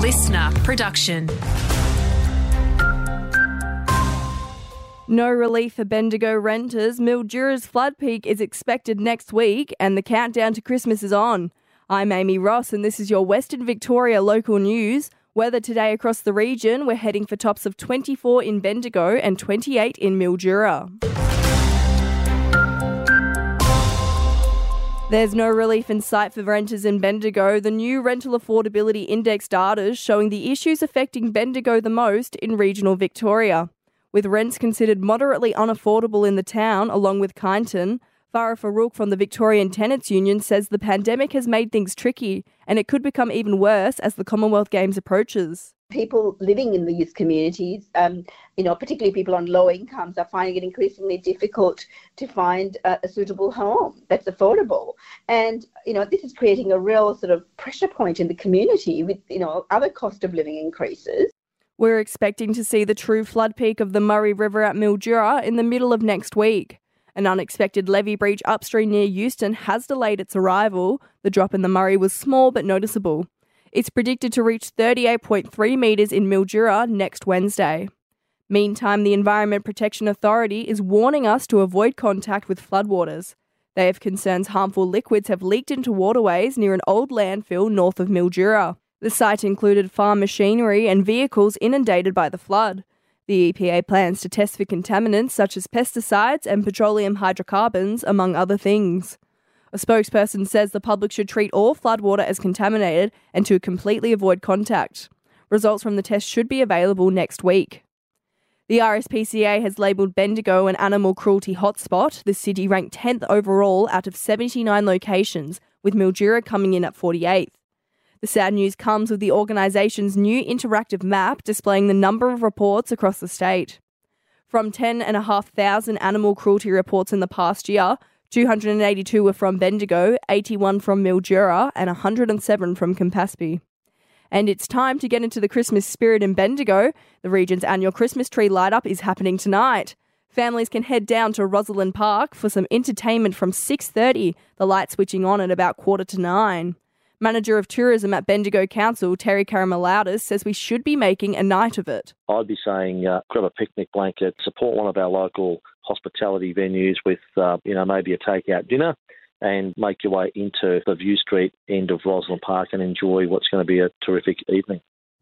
listener production. No relief for Bendigo renters. Mildura's flood peak is expected next week and the countdown to Christmas is on. I'm Amy Ross and this is your Western Victoria local news. Weather today across the region, we're heading for tops of 24 in Bendigo and 28 in Mildura. There's no relief in sight for renters in Bendigo. The new Rental Affordability Index data is showing the issues affecting Bendigo the most in regional Victoria. With rents considered moderately unaffordable in the town, along with Kyneton, Farah Farouk from the Victorian Tenants Union says the pandemic has made things tricky and it could become even worse as the Commonwealth Games approaches. People living in these communities, particularly people on low incomes, are finding it increasingly difficult to find a suitable home that's affordable. And, this is creating a real sort of pressure point in the community with, other cost of living increases. We're expecting to see the true flood peak of the Murray River at Mildura in the middle of next week. An unexpected levee breach upstream near Euston has delayed its arrival. The drop in the Murray was small but noticeable. It's predicted to reach 38.3 metres in Mildura next Wednesday. Meantime, the Environment Protection Authority is warning us to avoid contact with floodwaters. They have concerns harmful liquids have leaked into waterways near an old landfill north of Mildura. The site included farm machinery and vehicles inundated by the flood. The EPA plans to test for contaminants such as pesticides and petroleum hydrocarbons, among other things. A spokesperson says the public should treat all floodwater as contaminated and to completely avoid contact. Results from the test should be available next week. The RSPCA has labelled Bendigo an animal cruelty hotspot. The city ranked 10th overall out of 79 locations, with Mildura coming in at 48th. The sad news comes with the organisation's new interactive map displaying the number of reports across the state. From 10,500 animal cruelty reports in the past year, 282 were from Bendigo, 81 from Mildura and 107 from Campaspe. And it's time to get into the Christmas spirit in Bendigo. The region's annual Christmas tree light-up is happening tonight. Families can head down to Rosalind Park for some entertainment from 6:30, the light switching on at about 8:45. Manager of Tourism at Bendigo Council, Terry Karamalaudas, says we should be making a night of it. I'd be saying grab a picnic blanket, support one of our local hospitality venues with, maybe a takeout dinner and make your way into the View Street end of Rosalind Park and enjoy what's going to be a terrific evening.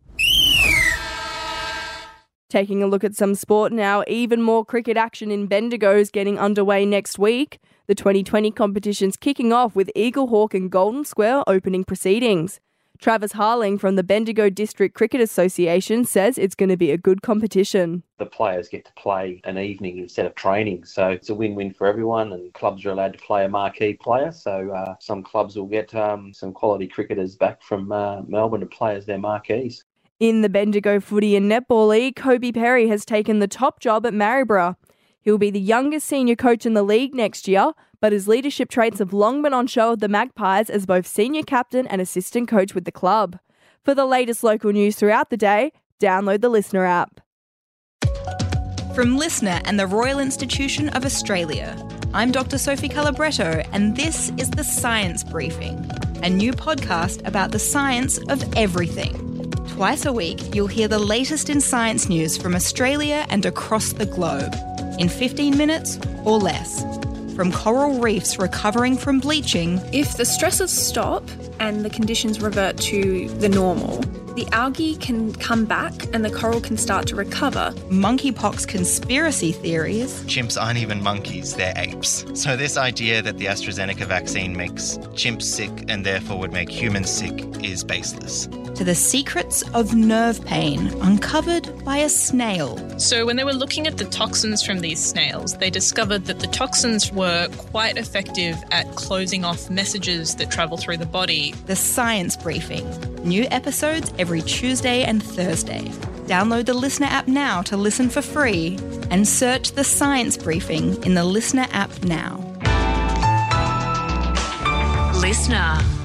Taking a look at some sport now, even more cricket action in Bendigo is getting underway next week. The 2020 competition's kicking off with Eaglehawk and Golden Square opening proceedings. Travis Harling from the Bendigo District Cricket Association says it's going to be a good competition. The players get to play an evening instead of training, so it's a win-win for everyone, and clubs are allowed to play a marquee player, so some clubs will get some quality cricketers back from Melbourne to play as their marquees. In the Bendigo Footy and Netball League, Kobe Perry has taken the top job at Maryborough. He'll be the youngest senior coach in the league next year, but his leadership traits have long been on show at the Magpies as both senior captain and assistant coach with the club. For the latest local news throughout the day, download the Listener app. From Listener and the Royal Institution of Australia, I'm Dr. Sophie Calabretto, and this is The Science Briefing, a new podcast about the science of everything. Twice a week, you'll hear the latest in science news from Australia and across the globe, in 15 minutes or less. From coral reefs recovering from bleaching. If the stresses stop and the conditions revert to the normal, the algae can come back and the coral can start to recover. Monkeypox conspiracy theories. Chimps aren't even monkeys, they're apes. So this idea that the AstraZeneca vaccine makes chimps sick and therefore would make humans sick is baseless. To the secrets of nerve pain uncovered by a snail. So when they were looking at the toxins from these snails, they discovered that the toxins were quite effective at closing off messages that travel through the body. The Science Briefing. New episodes every Tuesday and Thursday. Download the Listener app now to listen for free and search The Science Briefing in the Listener app now. Listener.